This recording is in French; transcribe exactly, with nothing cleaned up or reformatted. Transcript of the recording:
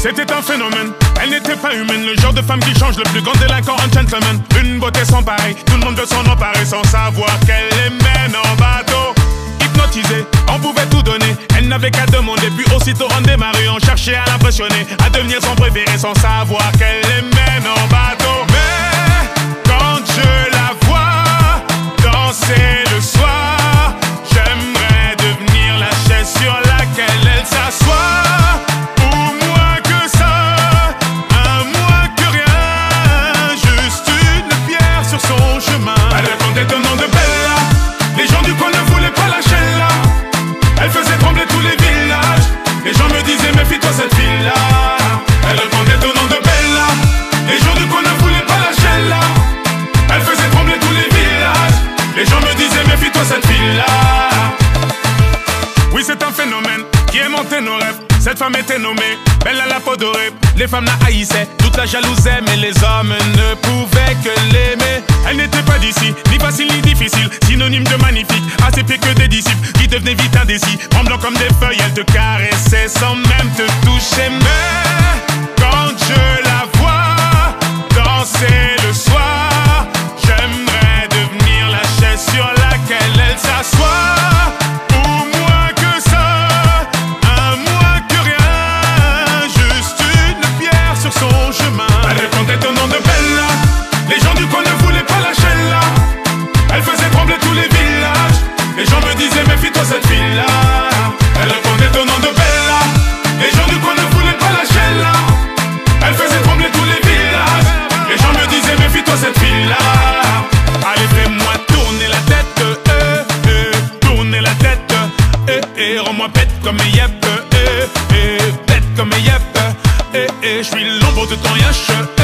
C'était un phénomène, elle n'était pas humaine. Le genre de femme qui change, le plus grand délinquant en gentleman. Une beauté sans pareil, tout le monde veut s'en emparer sans savoir qu'elle les mène en bateau. Hypnotisée, on pouvait tout donner. Elle n'avait qu'à demander, puis aussitôt on démarrait. On cherchait à l'impressionner, à devenir son préféré sans savoir qu'elle les mène en bateau. Mais quand je la vois danser le soir, j'aimerais devenir la chaise sur laquelle elle s'assoit. Elle répondait au nom de Bella. Les gens du coin ne voulaient pas lâcher là. Elle faisait trembler tous les villages. Les gens me disaient méfie-toi cette fille-là. Elle répondait au nom de Bella. Les gens du coin ne voulaient pas lâcher là. Elle faisait trembler tous les villages. Les gens me disaient méfie-toi cette fille-là. Oui, c'est un phénomène qui aimantait nos rêves. Cette femme était nommée Bella la peau dorée. Les femmes la haïssaient, toute la jalousaient, mais les hommes ne pouvaient que l'aimer. Elle n'était pas d'ici, ni facile ni difficile, synonyme de magnifique, à ses pieds que des disciples qui devenaient vite indécis. Tremblant comme des feuilles, elle te caressait sans même te toucher. Mais quand je la vois danser le soir, j'aimerais devenir la chaise sur laquelle elle s'assoit. Elle répondait au nom de Bella. Les gens du coin ne voulaient pas lâcher là. Elle faisait trembler tous les villages. Les gens me disaient méfie-toi cette fille-là. Elle répondait au nom de Bella. Les gens du coin ne voulaient pas lâcher là. Elle faisait trembler tous les villages. Les gens me disaient méfie-toi cette fille-là. Allez, fais-moi tourner la tête, euh, euh, tourner la tête, euh, euh, rends-moi bête comme yep, euh, euh, bête comme yep. Eh, eh, je suis l'ombre de ton yache.